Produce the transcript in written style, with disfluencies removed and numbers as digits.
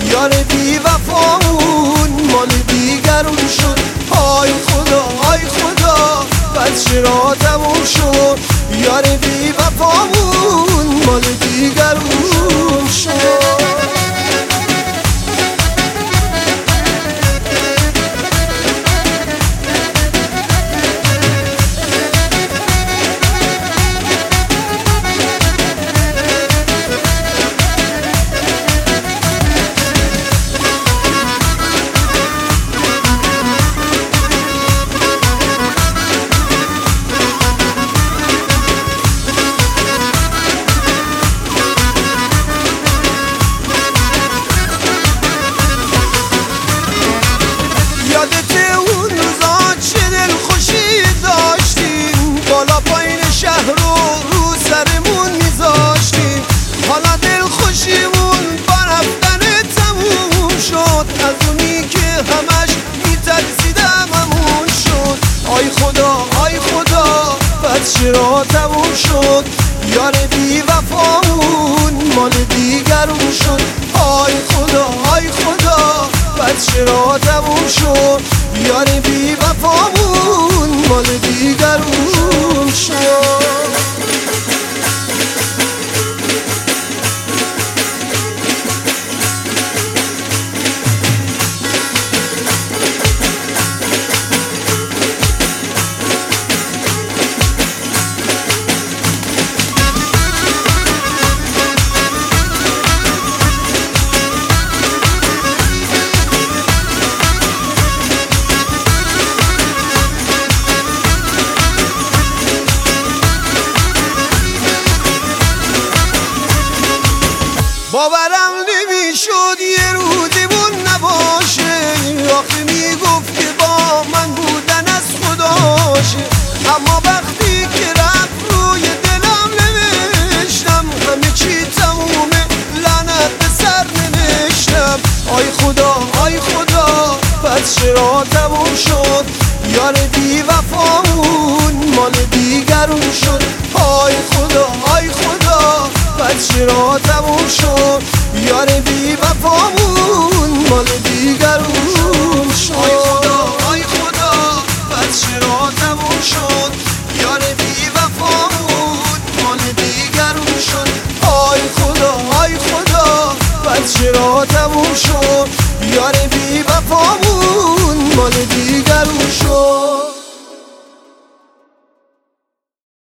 یار بی وفامون مال دیگرون شد. آی خدا آی خدا پس چرا تموم شد؟ یار بی وفامون مال دیگرون شد. چرا تموم شد؟ یار بی وفامون مال دیگرون شد. آی خدا آی خدا پس چرا تموم شد؟ یار بی وفامون مال دیگرون شد. باورم نمیشد یه روزمون نباشه، آخه میگفت که با من بودن از خداشه. اما وقتی که رفت روی دلم نوشتم همه چی تمومه، لعنت به سر نوشتم. آی خدا آی خدا پس چرا تموم شد؟ یار بی وفامون مال دیگرون شد. آی خدا آی خدا پس چرا تموم شد؟ یار بی وفامون مال دیگرون شد.